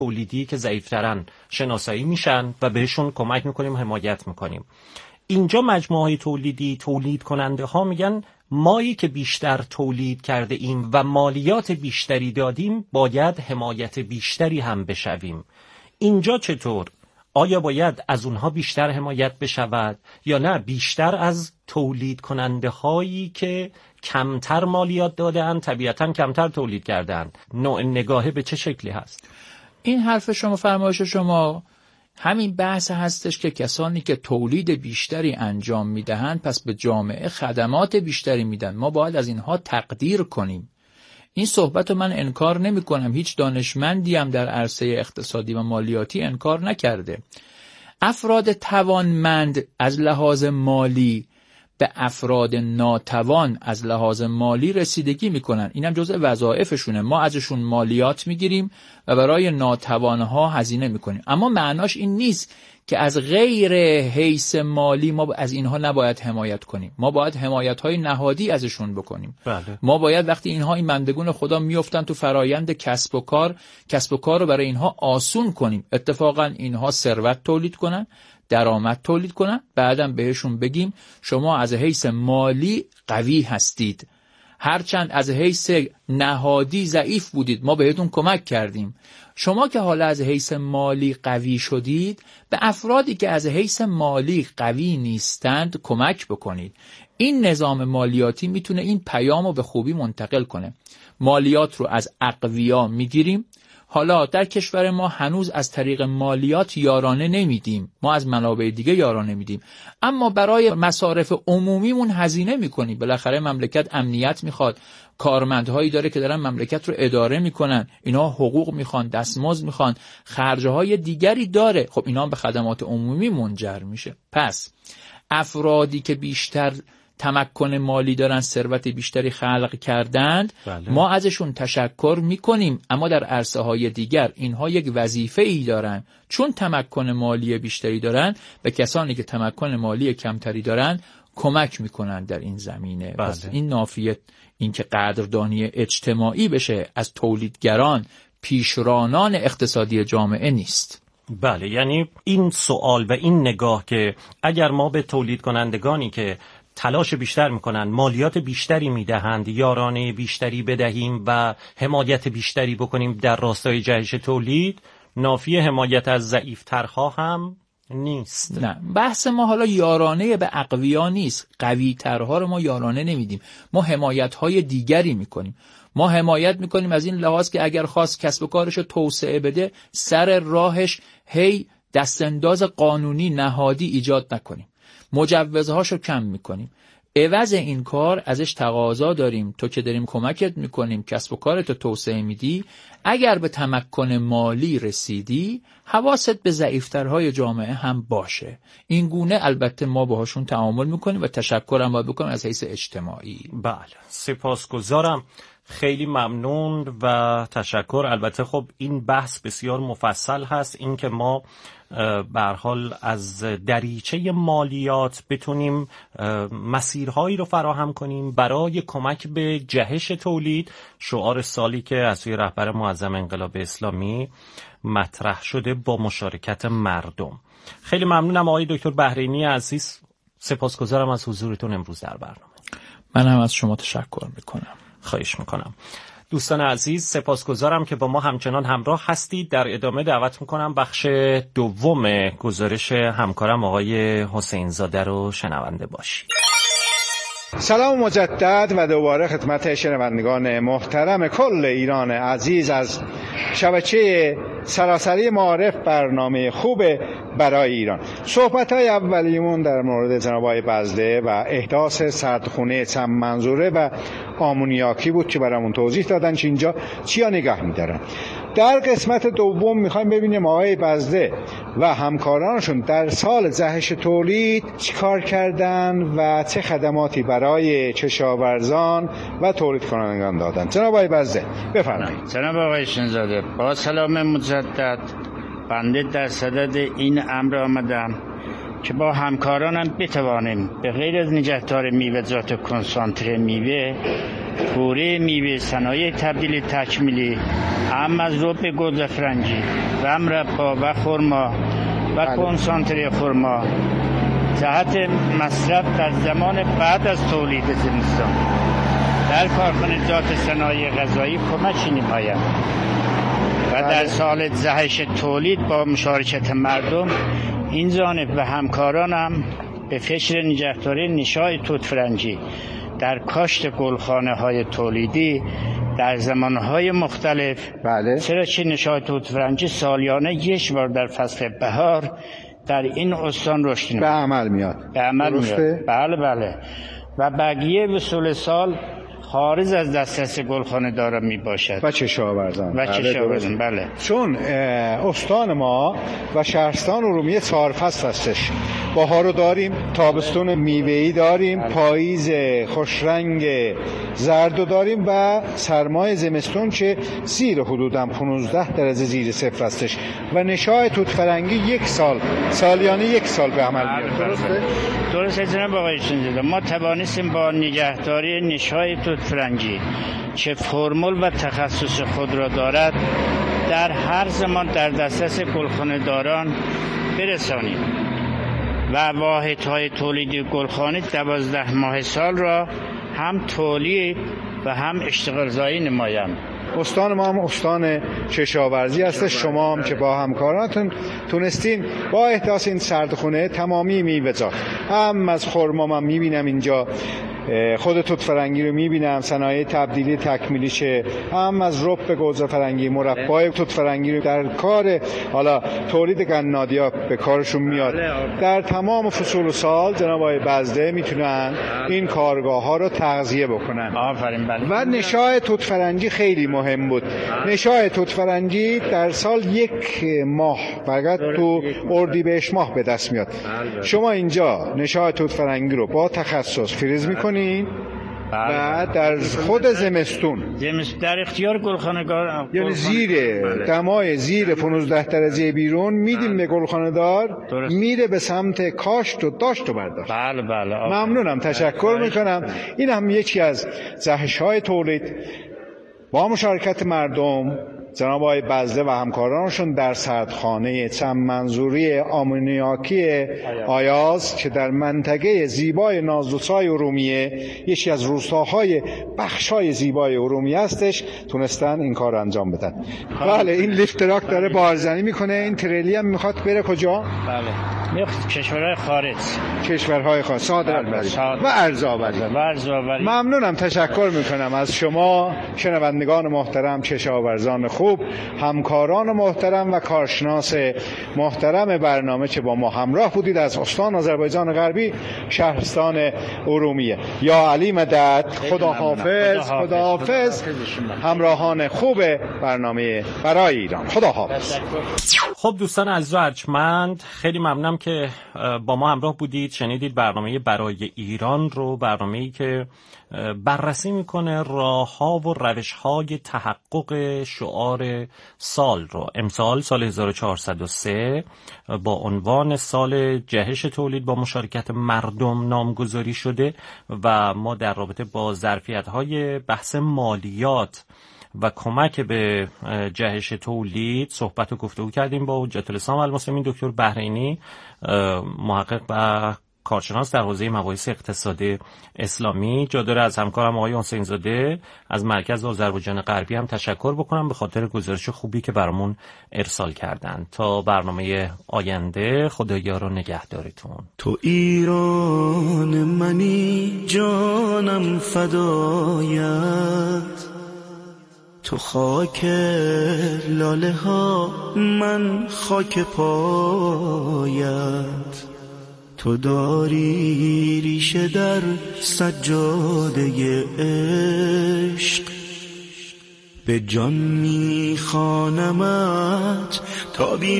تولیدی که ضعیف‌ترن شناسایی میشن و بهشون کمک میکنیم، حمایت میکنیم. اینجا مجموعه‌های تولیدی، تولید کننده ها میگن مایی که بیشتر تولید کرده ایم و مالیات بیشتری دادیم باید حمایت بیشتری هم بشویم. اینجا چطور؟ آیا باید از اونها بیشتر حمایت بشود یا نه بیشتر از تولید کننده هایی که کمتر مالیات دادن، طبیعتاً کمتر تولید کردن؟ نوع نگاهه به چه شکلی هست؟ این حرف شما، فرمایش شما همین بحث هستش که کسانی که تولید بیشتری انجام میدهند پس به جامعه خدمات بیشتری میدن. ما باید از اینها تقدیر کنیم. این صحبت رو من انکار نمی کنم. هیچ دانشمندی هم در عرصه اقتصادی و مالیاتی انکار نکرده. افراد توانمند از لحاظ مالی به افراد ناتوان از لحاظ مالی رسیدگی میکنن. اینم جزء وظایفشونه. ما ازشون مالیات میگیریم و برای ناتوانها هزینه میکنیم. اما معناش این نیست که از غیر حیث مالی ما از اینها نباید حمایت کنیم. ما باید حمایت‌های نهادی ازشون بکنیم. بله. ما باید وقتی اینها این بندگون خدا میافتن تو فرایند کسب و کار رو برای اینها آسون کنیم. اتفاقا اینها ثروت تولید کنن، درآمد تولید کنن، بعدم بهشون بگیم شما از حیث مالی قوی هستید، هرچند از حیث نهادی ضعیف بودید، ما بهتون کمک کردیم. شما که حالا از حیث مالی قوی شدید، به افرادی که از حیث مالی قوی نیستند کمک بکنید. این نظام مالیاتی میتونه این پیامو به خوبی منتقل کنه. مالیات رو از اقویا میگیریم. حالا در کشور ما هنوز از طریق مالیات یارانه نمیدیم، ما از منابع دیگه یارانه میدیم، اما برای مصارف عمومیمون هزینه میکنیم. بالاخره مملکت امنیت میخواد، کارمندهایی داره که دارن مملکت رو اداره میکنن، اینا حقوق میخوان، دستمزد میخوان، خرجهای دیگری داره. خب اینا به خدمات عمومی منجر میشه. پس افرادی که بیشتر تمکن مالی دارن، ثروت بیشتری خلق کردند، بله. ما ازشون تشکر میکنیم، اما در عرصه های دیگر اینها یک وظیفه ای دارن. چون تمکن مالی بیشتری دارن، به کسانی که تمکن مالی کمتری دارن کمک میکنن در این زمینه. بله. پس این نافیه این که قدردانی اجتماعی بشه از تولیدگران، پیشرانان اقتصادی جامعه نیست. بله، یعنی این سوال و این نگاه که اگر ما به تولید کنندگانی که تلاش بیشتر میکنن، مالیات بیشتری میدهند، یارانه بیشتری بدهیم و حمایت بیشتری بکنیم در راستای جهش تولید، نافی حمایت از ضعیف‌ترها هم نیست. نه، بحث ما حالا یارانه به اقویا نیست. قوی ترها رو ما یارانه نمیدیم، ما حمایت های دیگری میکنیم. ما حمایت میکنیم از این لحاظ که اگر خواست کسب و کارش رو توسعه بده، سر راهش هی دستانداز قانونی نهادی ایجاد نکنیم، مجوزهاشو کم میکنیم. عوض این کار ازش تقاضا داریم، تو که داریم کمکت میکنیم، کسب و کارتو توسعه میدی، اگر به تمکن مالی رسیدی حواست به ضعیفترهای جامعه هم باشه. این گونه البته ما باهاشون تعامل میکنیم و تشکرم باید بکنم از حیث اجتماعی. بله، سپاسگزارم، خیلی ممنون و تشکر. البته خب این بحث بسیار مفصل هست، این که ما به هر حال از دریچه مالیات بتونیم مسیرهایی رو فراهم کنیم برای کمک به جهش تولید، شعار سالی که از سوی رهبر معظم انقلاب اسلامی مطرح شده با مشارکت مردم. خیلی ممنونم آقای دکتر بحرینی عزیز، سپاسگزارم از حضورتون امروز در برنامه. من هم از شما تشکر میکنم. خواهش میکنم. دوستان عزیز، سپاسگزارم که با ما همچنان همراه هستید. در ادامه دعوت میکنم بخش دوم گزارش همکارم آقای حسین زاده رو شنونده باشید. سلام مجدد و دوباره خدمت شنوندگان محترم کل ایران عزیز از شبکه سراسری معارف، برنامه خوب برای ایران. صحبت‌های اولیمون در مورد جناب آقای بزده و احداث سردخونه چند منظوره و آمونیاکی بود که برامون توضیح دادن که اینجا چیا نگاه می‌دارن. در قسمت دوم می‌خوایم ببینیم آقای بزده و همکارانشون در سال جهش تولید چیکار کردن و چه خدماتی برای کشاورزان و تولید کنندگان دادن. جناب آقای بزده بفرمایید. جناب آقای شنزاده، با سلام مجدد، بنده در صدد این امر آمدم که با همکارانم بتوانیم به غیر از نگهداری میوه‌جات کنسانتره میوه، پوره میوه، صنایع تبدیل تکمیلی، اهم از رب گوجه فرنگی و مربا و خرما و کنسانتره خرما جهت مصرف در زمان بعد از تولید زمستان در کارخانجات صنایع غذایی کمکی نماید و در سال جهش تولید با مشارکت مردم این جانب و همکارانم به فکر نگهداری نشاء توت فرنگی در کاشت گلخانه های تولیدی در زمانهای مختلف. چرا که نشاء توت فرنگی سالیانه یک بار در فصل بهار در این استان رشد به عمل میاد. بله و بقیه به سال سال خارج از دسترس گلخانه دارا می باشد و کشاورزان. بله. چون استان ما و شهرستان ارومیه 4 فصل هستش. بهارو داریم، تابستون میوه‌ای داریم، پاییز خوشرنگ زردو داریم و سرمای زمستون که زیر حدوداً 15 درجه زیر صفر هستش و نشاء توت فرنگی سالیانه یک سال به عمل میاد. درسته جناب آقای شنیده. ما توانستیم با نگهداری نشاء توت فرنگی که فرمول و تخصص خود را دارد در هر زمان در دسترس گلخانه داران برسانیم و واحدهای تولیدی گلخانه 12 ماه سال را هم تولید و هم اشتغالزایی نمایند. استان ما هم استان کشاورزی هست. شما هم که با همکارانتون تونستین با احداث این سردخونه تمامی میوه‌جات، هم از خرما من میبینم اینجا خود توت فرنگی رو میبینم، صنایع تبدیلی تکمیلیشه، هم از رب گوجه فرنگی، مربای توت فرنگی رو در کار حالا تولید قنادی‌ها به کارشون میاد. در تمام فصول سال جناب آقای بزده میتونن این کارگاه ها رو تغذیه بکنن. آفرین. بله. و نشاء توت فرنگی خیلی مهم بود. نشاء توت فرنگی در سال 1 ماه فقط تو اردیبهشت ماه به دست میاد. شما اینجا نشاء توت فرنگی رو با تخصص فریز میکنین و در خود زمستون در اختیار گلخانه‌دار، یعنی زیر دمای زیر 15 درجه بیرون میدیم به گلخانه‌دار، میره به سمت کاشت و داشت و برداشت. بله. ممنونم، تشکر میکنم. این هم یکی از جهش‌های تولید با مشارکت مردم. جناب آقای بزده و همکارانشون در سردخانه چند منظوری آمونیاکی آیاز که در منطقه زیبای نازدوسای ارومیه، یکی از روستاهای بخشای زیبای ارومیه هستش، تونستن این کار انجام بدن. بله، این لیفت تراک داره بارزنی میکنه. این تریلی هم میخواد بره کجا؟ بله، میخواد کشورهای خارج صادرات و ارزآوری. ممنونم، تشکر میکنم از شما شنوندگان محترم، کشاورزان خوب، همکاران محترم و کارشناس محترم برنامه که با ما همراه بودید از استان آذربایجان غربی، شهرستان ارومیه. یا علی مدد. خداحافظ همراهان خوب برنامه برای ایران. خداحافظ. خب دوستان عزیز و ارجمند، خیلی ممنونم که با ما همراه بودید. شنیدید برنامه برای ایران رو، برنامه‌ای که بررسی میکنه راه‌ها و روش‌های تحقق شعار سال رو. امسال سال 1403 با عنوان سال جهش تولید با مشارکت مردم نامگذاری شده و ما در رابطه با ظرفیت‌های بحث مالیات و کمک به جهش تولید صحبت و گفتگو کردیم با حجت الاسلام المسلمین دکتر بحرینی، محقق و کارشناس در حوزه مباحث اقتصاد اسلامی. جا داره از همکارم آقای حسین زاده از مرکز آذربایجان غربی هم تشکر بکنم به خاطر گزارش خوبی که برامون ارسال کردن. تا برنامه آینده، خدایا رو نگهدارتون. تو ایران منی، جانم فدایت، تو خاک لاله ها، من خاک پایت، تو داری ریشه در سجاده عشق، به جان میخوانمت تا بی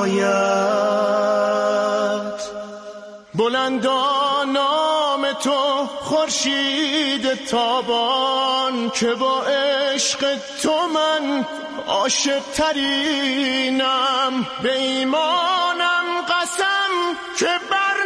نهایت. بلندا نام تو خورشید تابان، که با عشق تو من عاشق ترینم، به ایمانم قسم که بر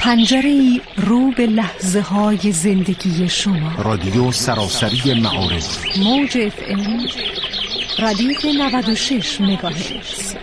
پنجره‌ای رو به لحظه های زندگی شما. رادیو سراسری معارف، موج FM ردیف 96 مگاهرتز.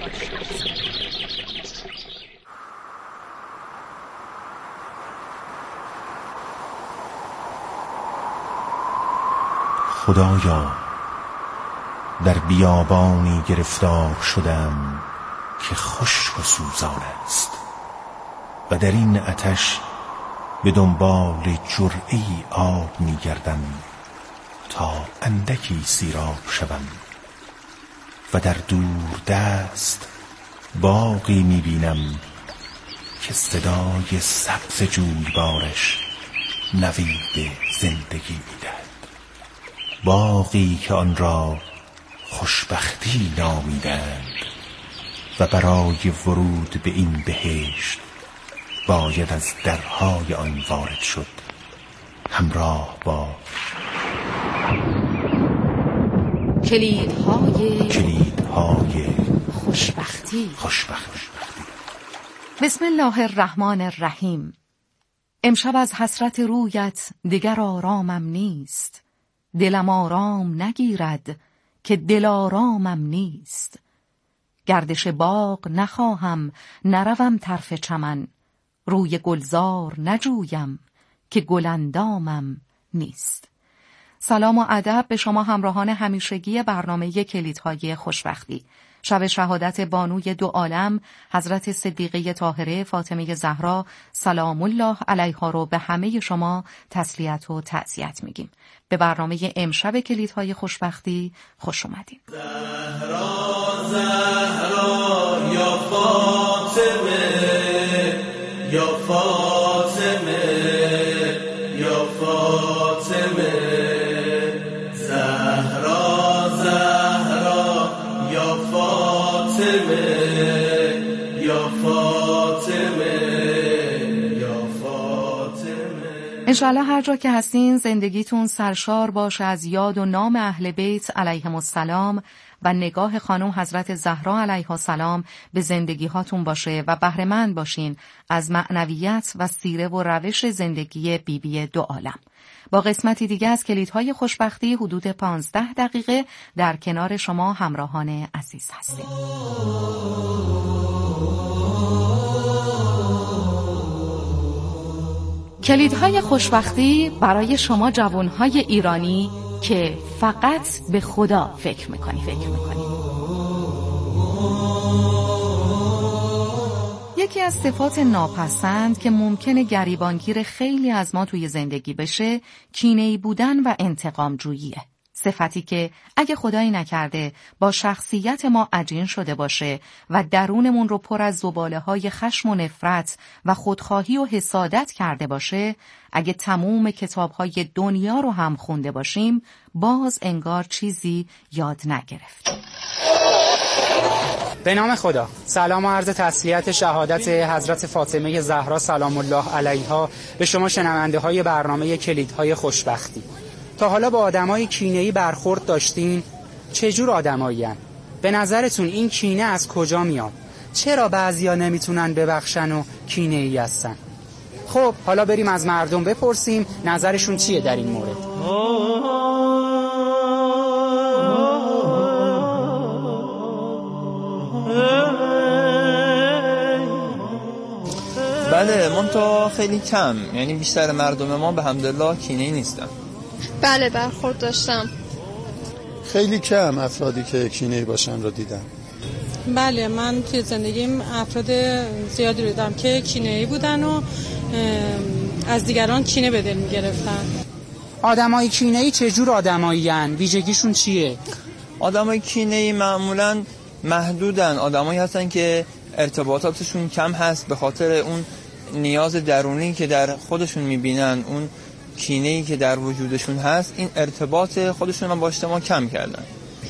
خدایا در بیابانی گرفتار شدم که خشک و سوزان است و در این آتش به دنبال جرعه‌ای آب می‌گردم تا اندکی سیراب شوم و در دور دست باغی می‌بینم که صدای سبز جویبارش نوید زندگی می‌دهد. باغی که آن را خوشبختی نامیدند و برای ورود به این بهشت باید از درهای آن وارد شد، همراه با کلیدهای خوشبختی. بسم الله الرحمن الرحیم. امشب از حسرت رویت دگر آرامم نیست، دلم آرام نگیرد که دل آرامم نیست. گردش باغ نخواهم نروم طرف چمن، روی گلزار نجویم که گلندامم نیست. سلام و ادب به شما همراهان همیشگی برنامه کلیدهای خوشبختی. شب شهادت بانوی دو عالم حضرت صدیقه طاهره فاطمه زهرا سلام الله علیها رو به همه شما تسلیت و تعزیت میگیم. به برنامه امشب کلیدهای خوشبختی خوش اومدیم. زهرا زهرا یا فاطمه یا فاطمه یا فاطمه، زهرا زهرا یا فاطمه یا فاطمه یا فاطمه. انشالله هر جا که هستین زندگیتون سرشار باشه از یاد و نام اهل بیت علیهم السلام و نگاه خانم حضرت زهرا علیها السلام به زندگی هاتون باشه و بهره‌مند باشین از معنویت و سیره و روش زندگی بیبی دو عالم. با قسمتی دیگه از کلیدهای خوشبختی حدود 15 دقیقه در کنار شما همراهان عزیز هستیم. کلیدهای خوشبختی برای شما جوانهای ایرانی که فقط به خدا فکر میکنی. یکی از صفات ناپسند که ممکنه گریبانگیر خیلی از ما توی زندگی بشه، کینه‌ای بودن و انتقام جوییه. صفتی که اگه خدایی نکرده با شخصیت ما عجین شده باشه و درونمون رو پر از زباله‌های خشم و نفرت و خودخواهی و حسادت کرده باشه، اگه تموم کتاب‌های دنیا رو هم خونده باشیم، باز انگار چیزی یاد نگرفتیم. به نام خدا. سلام و عرض تسلیت شهادت حضرت فاطمه زهرا سلام الله علیها به شما شنونده های برنامه کلیدهای خوشبختی. تا حالا با آدمای کینه‌ای برخورد داشتین؟ چجور آدمایین؟ به نظرتون این کینه از کجا میاد؟ چرا بعضیا نمیتونن ببخشن و کینه‌ای هستن؟ خب حالا بریم از مردم بپرسیم نظرشون چیه در این مورد. بله، منتها خیلی کم، یعنی بیشتر مردم ما به حمدالله کینه‌ای نیستن. بله برخورد داشتم. خیلی کم افرادی که کینه‌ای باشن رو دیدم. بله من توی زندگیم افراد زیادی رو دیدم که کینه‌ای بودن و از دیگران کینه به دل می‌گرفتن. آدمای کینه‌ای چجور آدمایین؟ ویژگیشون چیه؟ آدمای کینه‌ای معمولاً محدودن، آدمایی هستن که ارتباطاتشون کم هست به خاطر اون نیاز درونی که در خودشون می‌بینن، اون کینه‌ای که در وجودشون هست، این ارتباط خودشون رو با اجتماع کم کردن.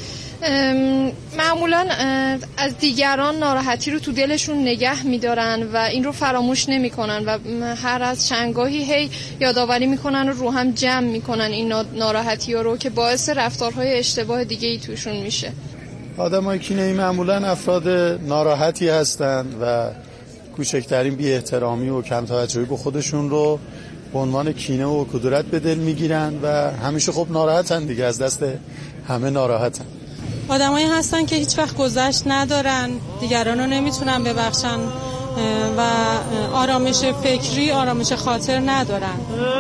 معمولا از دیگران ناراحتی رو تو دلشون نگه می‌دارن و این رو فراموش نمی‌کنن و هر از چندگاهی هی یادآوری می‌کنن و رو هم جمع می‌کنن این ناراحتی‌ها رو که باعث رفتارهای اشتباه دیگه‌ای توشون میشه. آدمای کینه‌ای معمولا افراد ناراحتی هستند و کوچکترین بی احترامی و کم توجهی به خودشون رو به عنوان کینه و کدورت به دل میگیرن و همیشه خب ناراحتن دیگه، از دست همه ناراحتن. آدمایی هستن که هیچ وقت گذشت ندارن، دیگران رو نمیتونن ببخشن و آرامش فکری، آرامش خاطر ندارن.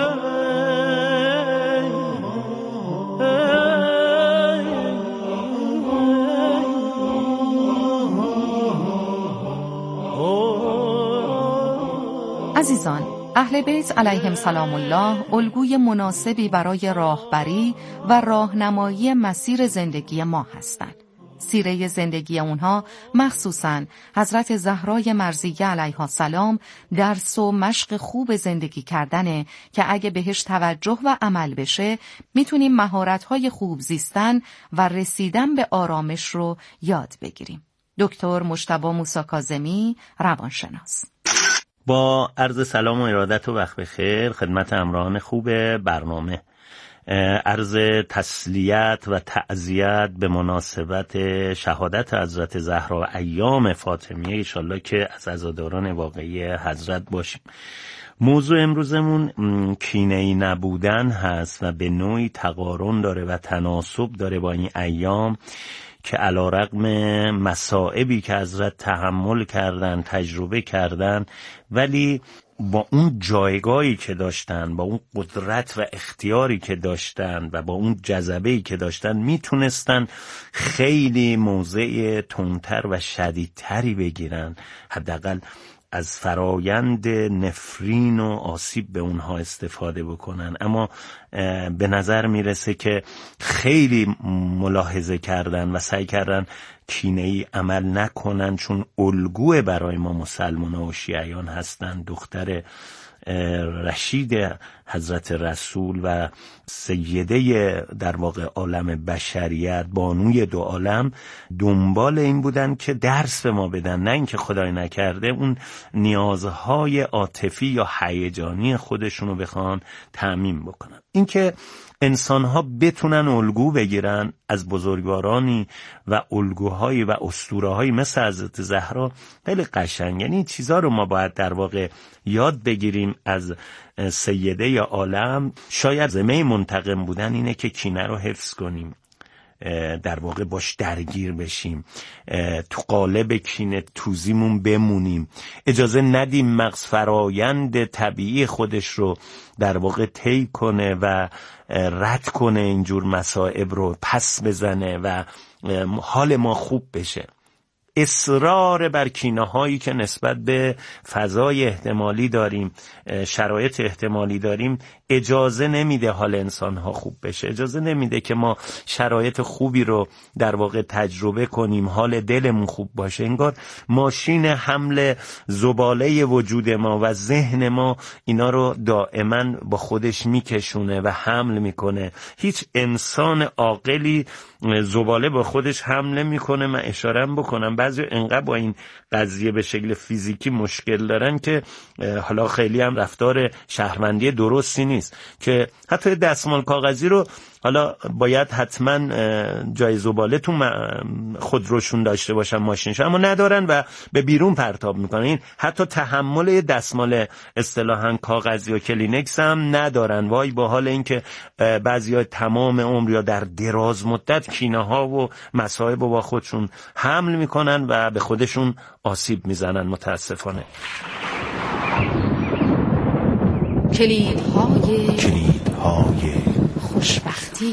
عزیزان، اهل بیت علیهم سلام الله الگوی مناسبی برای راهبری و راهنمایی مسیر زندگی ما هستند. سیره زندگی اونها مخصوصاً حضرت زهرای مرضیه علیها السلام درس و مشق خوب زندگی کردنه که اگه بهش توجه و عمل بشه میتونیم مهارت‌های خوب زیستن و رسیدن به آرامش رو یاد بگیریم. دکتر مجتبی موسی کاظمی، روانشناس. با عرض سلام و ارادت و وقت بخیر خدمت همراهان خوب برنامه. عرض تسلیت و تعزیت به مناسبت شهادت حضرت زهرا و ایام فاطمیه، انشالله که از عزاداران واقعی حضرت باشیم. موضوع امروزمون کینه‌ای نبودن هست و به نوعی تقارن داره و تناسب داره با این ایام که علی‌رغم مصائبی که حضرت تحمل کردن، تجربه کردن، ولی با اون جایگاهی که داشتن، با اون قدرت و اختیاری که داشتن و با اون جذبه‌ای که داشتن میتونستن خیلی موضع تندتر و شدیدتری بگیرن، حداقل از فرایند نفرین و آسیب به اونها استفاده بکنن. اما به نظر میرسه که خیلی ملاحظه کردن و سعی کردن کینه‌ای عمل نکنن، چون الگوی برای ما مسلمانان و شیعیان هستن. دختر رشید حضرت رسول و سیده در واقع عالم بشریت، بانوی دو عالم، دنبال این بودن که درس به ما بدن، نه اینکه خدای نکرده اون نیازهای عاطفی یا هیجانی خودشونو بخوان تأمین بکنن. اینکه انسان‌ها بتونن الگو بگیرن از بزرگوارانی و الگوهایی و اسطوره‌هایی مثل حضرت زهرا خیلی قشنگ. یعنی چیزا رو ما باید در واقع یاد بگیریم از سیده یا عالم. شاید زمه منتقم بودن اینه که کینه رو حفظ کنیم، در واقع باش درگیر بشیم، تو قالب کینه توزیمون بمونیم، اجازه ندیم مغز فرایند طبیعی خودش رو در واقع طی کنه و رد کنه اینجور مصائب رو، پس بزنه و حال ما خوب بشه. اصرار بر کینه هایی که نسبت به فضای احتمالی داریم، شرایط احتمالی داریم، اجازه نمیده حال انسان ها خوب بشه، اجازه نمیده که ما شرایط خوبی رو در واقع تجربه کنیم، حال دلمون خوب باشه. انگار ماشین حمل زباله وجود ما و ذهن ما اینا رو دائما با خودش میکشونه و حمل میکنه. هیچ انسان عاقلی زباله با خودش حمل میکنه. من اشاره بکنم بعضی انقدر با این قضیه به شکل فیزیکی مشکل دارن که حالا خیلی هم رفتار شهروندی درستی نیست، که حتی دستمال کاغذی رو حالا باید حتما جای زباله تو خودروشون داشته باشن، ماشینشون، اما ندارن و به بیرون پرتاب میکنن. این حتی تحمل دستمال اصطلاحاً کاغذی و کلینکس هم ندارن. وای با حال این که بعضیا تمام عمر یا در دراز مدت کینه ها و مصائب با خودشون حمل میکنن و به خودشون آسیب میزنن متاسفانه. کلیدهای خوشبختی.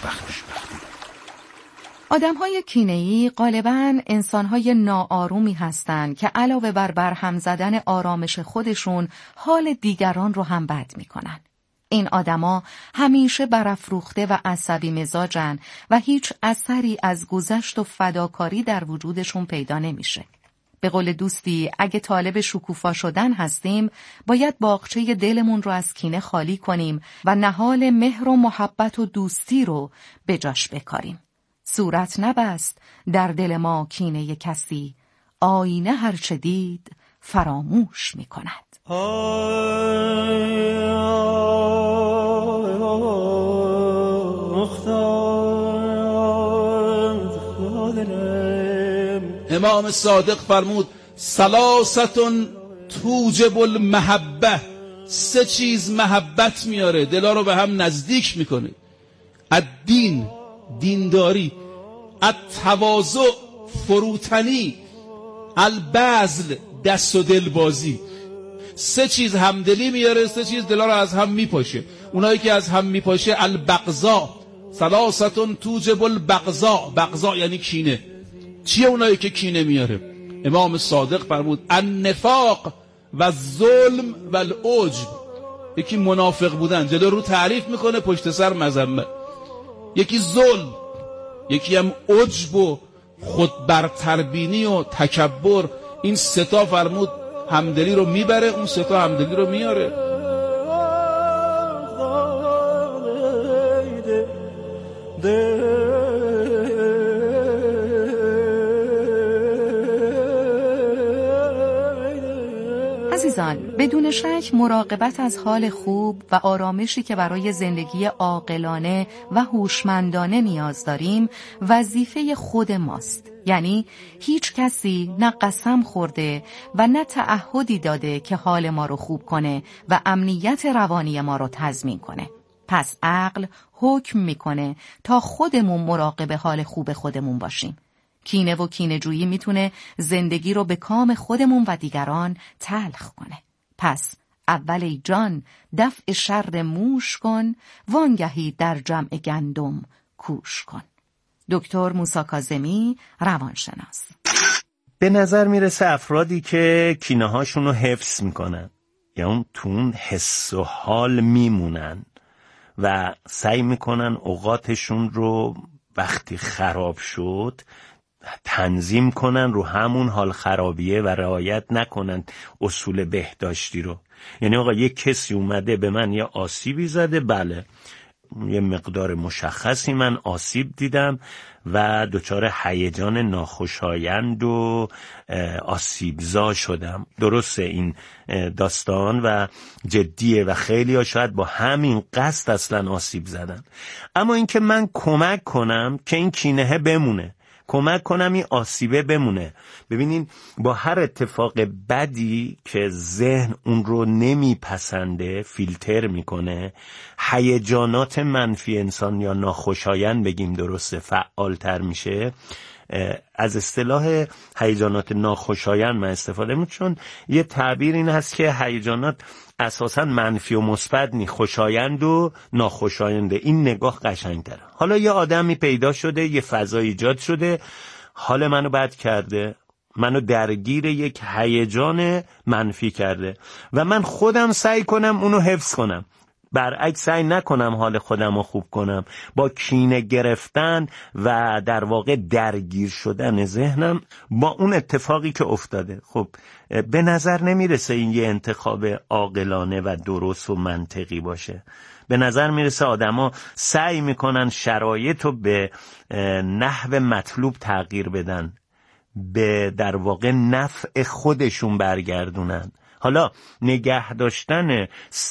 آدم‌های کینه‌ای غالباً انسان‌های ناآرومی هستند که علاوه بر برهم زدن آرامش خودشون، حال دیگران رو هم بد می‌کنن. این آدما همیشه برافروخته و عصبی مزاجن و هیچ اثری از گذشت و فداکاری در وجودشون پیدا نمیشه. به قول دوستی، اگه طالب شکوفا شدن هستیم، باید باغچه دلمون رو از کینه خالی کنیم و نهال مهر و محبت و دوستی رو به جاش بکاریم. صورت نبست در دل ما کینه کسی، آینه هرچه دید فراموش می کند. امام صادق فرمود: ثلاثة توجب المحبه، 3 چیز محبت میاره، دلا رو به هم نزدیک میکنه. الدین، دینداری، التواضع، فروتنی، البذل، دست و دل بازی. 3 چیز همدلی میاره، 3 چیز دلا رو از هم میپاشه. اونایی که از هم میپاشه البغضا، 3 توجب البغضا. بغضا یعنی کینه. چیه اونایی که کینه میاره؟ امام صادق فرمود النفاق و الظلم و العجب. یکی منافق بودن، جلو رو تعریف میکنه، پشت سر مذمت. یکی ظلم، یکی هم عجب و خود برتربینی و تکبر. این 3 تا فرمود همدلی رو میبره، اون 3 تا همدلی رو میاره. عزیزان، بدون شک مراقبت از حال خوب و آرامشی که برای زندگی عاقلانه و هوشمندانه نیاز داریم وظیفه خود ماست. یعنی هیچ کسی نه قسم خورده و نه تعهدی داده که حال ما رو خوب کنه و امنیت روانی ما رو تضمین کنه. پس عقل حکم میکنه تا خودمون مراقب حال خوب خودمون باشیم. کینه و کینه‌جویی میتونه زندگی رو به کام خودمون و دیگران تلخ کنه. پس اول ای جان دفع شر موش کن، وانگهی در جمع گندم کوش کن. دکتر موسی کاظمی، روانشناس. به نظر میرسه افرادی که کینه هاشون رو حفظ میکنن یا اون تو اون حس و حال میمونن و سعی میکنن اوقاتشون رو وقتی خراب شد تنظیم کنن رو همون حال خرابیه و رعایت نکنن اصول بهداشتی رو. یعنی آقا یک کسی اومده به من یه آسیبی زده، بله یه مقدار مشخصی من آسیب دیدم و دچار هیجان ناخوشایند و آسیبزا شدم. درسته این داستان و جدیه و خیلی ها شاید با همین قصد اصلا آسیب زدن. اما اینکه من کمک کنم که این کینه بمونه، کمک کنم این آسیبه بمونه. ببینین با هر اتفاق بدی که ذهن اون رو نمیپسنده فیلتر میکنه، هیجانات منفی انسان یا ناخوشایند بگیم درسته فعالتر میشه. از اصطلاح هیجانات ناخوشایند من استفاده میکنم چون یه تعبیر این هست که هیجانات اساساً منفی و مثبت نی، خوشایند و ناخوشاینده. این نگاه قشنگ‌تره. حالا یه آدمی پیدا شده، یه فضا ایجاد شده، حال منو بد کرده، منو درگیر یک هیجان منفی کرده و من خودم سعی کنم اونو حفظ کنم، برعکس سعی نکنم حال خودم رو خوب کنم با کینه گرفتن و در واقع درگیر شدن ذهنم با اون اتفاقی که افتاده. خب به نظر نمیرسه این یه انتخاب عاقلانه و درست و منطقی باشه. به نظر میرسه آدما سعی میکنن شرایط رو به نحو مطلوب تغییر بدن، به در واقع نفع خودشون برگردونن. حالا نگه داشتن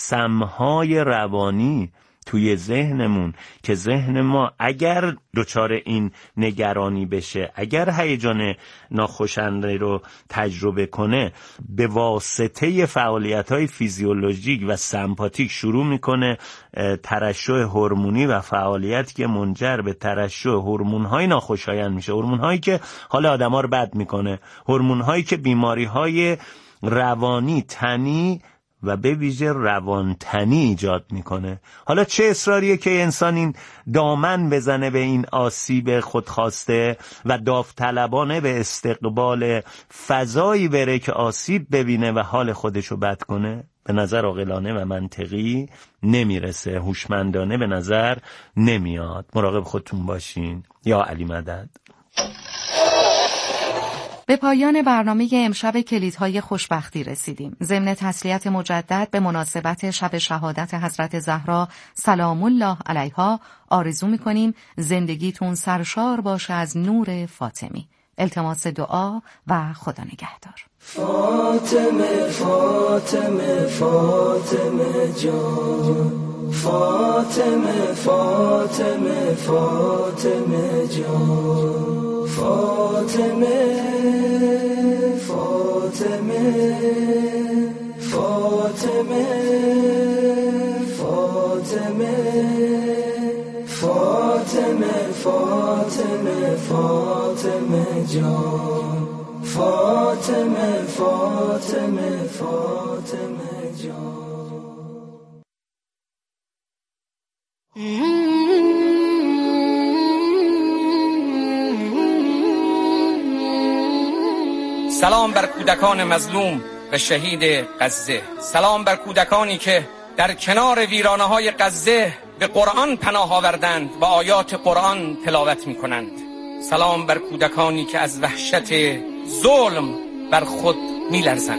سمهای روانی توی ذهنمون که ذهن ما اگر دچار این نگرانی بشه، اگر هیجان ناخوشایند رو تجربه کنه، به واسطه فعالیت‌های فیزیولوژیک و سمپاتیک شروع میکنه ترشح هورمونی و فعالیتی که منجر به ترشح هورمون‌های ناخوشایند میشه، هورمون‌هایی که حال آدم‌ها رو بد میکنه، هورمون‌هایی که بیماری‌های روانی، تنی و به ویژه روانتنی ایجاد میکنه. حالا چه اصراریه که انسان این دامن بزنه به این آسیب خودخواسته و داوطلبانه به استقبال فضایی بره که آسیب ببینه و حال خودشو بد کنه؟ به نظر عاقلانه و منطقی نمیرسه، هوشمندانه به نظر نمیاد. مراقب خودتون باشین. یا علی مدد. به پایان برنامه امشب کلیدهای خوشبختی رسیدیم. ضمن تسلیت مجدد به مناسبت شب شهادت حضرت زهرا سلام الله علیها آرزو می‌کنیم زندگیتون سرشار باشه از نور فاطمی. التماس دعا و خدا نگهدار. فاطمه فاطمه فاطمه جان، فاطمه فاطمه فاطمه جان، فاطمه فاطمه فاطمه فاطمه فاطمه فاطمه فاطمه جان فاطمه فاطمه فاطمه جان. سلام بر کودکان مظلوم و شهید غزه. سلام بر کودکانی که در کنار ویرانه‌های غزه به قرآن پناه آوردند و آیات قرآن تلاوت می‌کنند. سلام بر کودکانی که از وحشت ظلم بر خود می‌لرزند.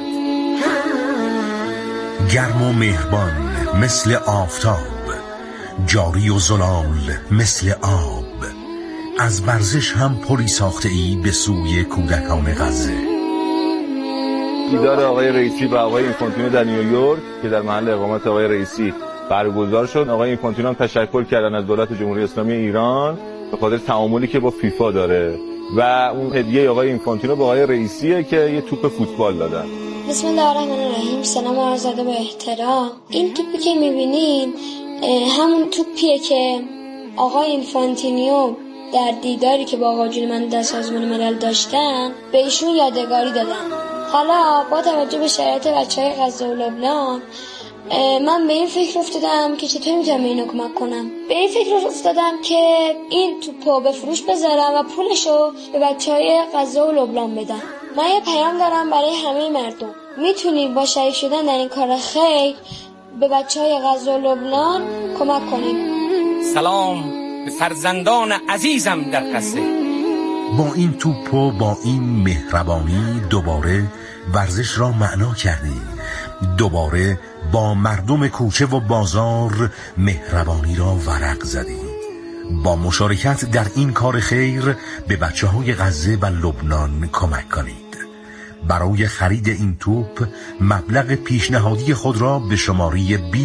گرم و مهربان مثل آفتاب، جاری و زلال مثل آب، از ورزش هم پلی ساخته ای به سوی کودکان غزه. دیدار آقای رئیسی و آقای اینفانتینو در نیویورک که در محل اقامت آقای رئیسی برگزار شد. آقای اینفانتینو هم تشکر کردن از دولت جمهوری اسلامی ایران به خاطر تعاملی که با فیفا داره و اون هدیه آقای اینفانتینو به آقای رئیسیه که یه توپ فوتبال دادن. بسم الله الرحمن الرحیم. سلام عرض ادب و احترام. این توپی که می‌بینین همون توپیه که آقای اینفانتینیو در دیداری که با آقا جون در سازمان ملل داشتن به ایشون یادگاری دادن. حالا با توجه به شرایط بچه‌های غزه و لبنان من به این فکر افتادم که چطور میتونم به اینا کمک کنم. به این فکر افتادم که این توپو به فروش بذارم و پولشو به بچه‌های غزه و لبنان بدم. من یه پیام دارم برای همه مردم. میتونید با شریک شدن در این کار خیر به بچه‌های غزه و لبنان کمک کنید. سلام به فرزندان عزیزم در غزه. با این توپ و با این مهربانی دوباره ورزش را معنا کردی. دوباره با مردم کوچه و بازار مهربانی را ورق زدی. با مشارکت در این کار خیر به بچه‌های غزه و لبنان کمک کنید. برای خرید این توپ مبلغ پیشنهادی خود را به شماره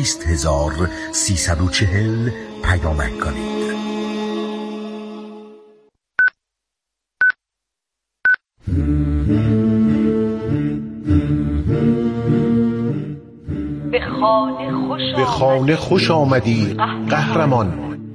20340 پیامک کنید. به خانه خوش آمدی قهرمان.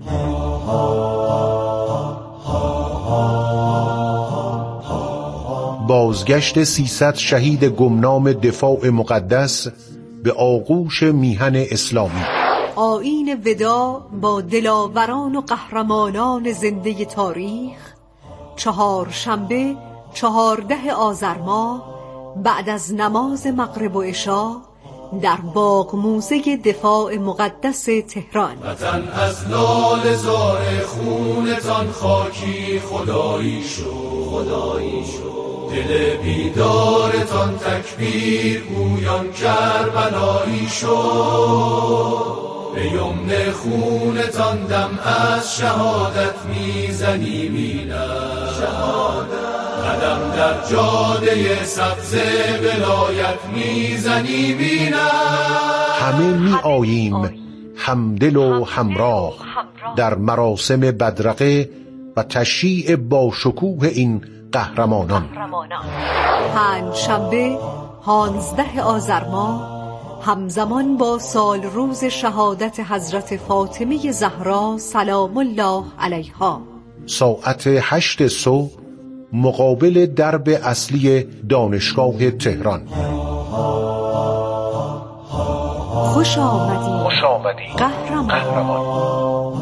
بازگشت 300 شهید گمنام دفاع مقدس به آغوش میهن اسلامی. آیین وداع با دلاوران و قهرمانان زنده تاریخ. چهارشنبه 14 آذر ماه بعد از نماز مغرب و عشا در باغ موزه دفاع مقدس تهران. وطن از لاله زار خونتان خاکی خدایی شد، خدایی شد. دل بیدارتان تکبیر گویان کربلایی شد. به یمن خونتان دم از شهادت میزنی بینم، شهادت. قدم در جاده سبز ولایت میزنی بینم. همه می آییم همدل و همراه در مراسم بدرقه و تشییع با شکوه این قهرمانان. پنجشنبه 15 آذر ماه همزمان با سال روز شهادت حضرت فاطمه زهرا سلام الله علیها، ساعت 8 صبح مقابل درب اصلی دانشگاه تهران. خوش آمدی قهرمان.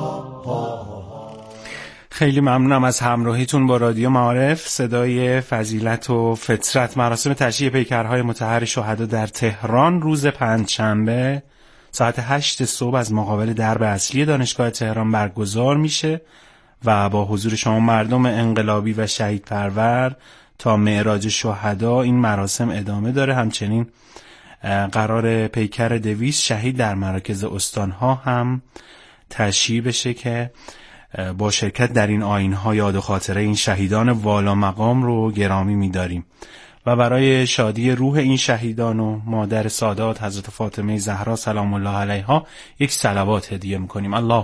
خیلی ممنونم از همراهیتون با رادیو معارف، صدای فضیلت و فطرت. مراسم تشییع پیکرهای مطهر شهدا در تهران روز پنجشنبه ساعت 8 صبح از مقابل درب اصلی دانشگاه تهران برگزار میشه و با حضور شما مردم انقلابی و شهید پرور تا معراج شهدا این مراسم ادامه داره. همچنین قرار پیکر 200 شهید در مراکز استانها هم تشییع بشه که با شرکت در این آیین‌ها یاد و خاطره این شهیدان والا مقام رو گرامی می‌داریم و برای شادی روح این شهیدان و مادر سادات حضرت فاطمه زهرا سلام الله علیها یک صلوات هدیه می‌کنیم. الله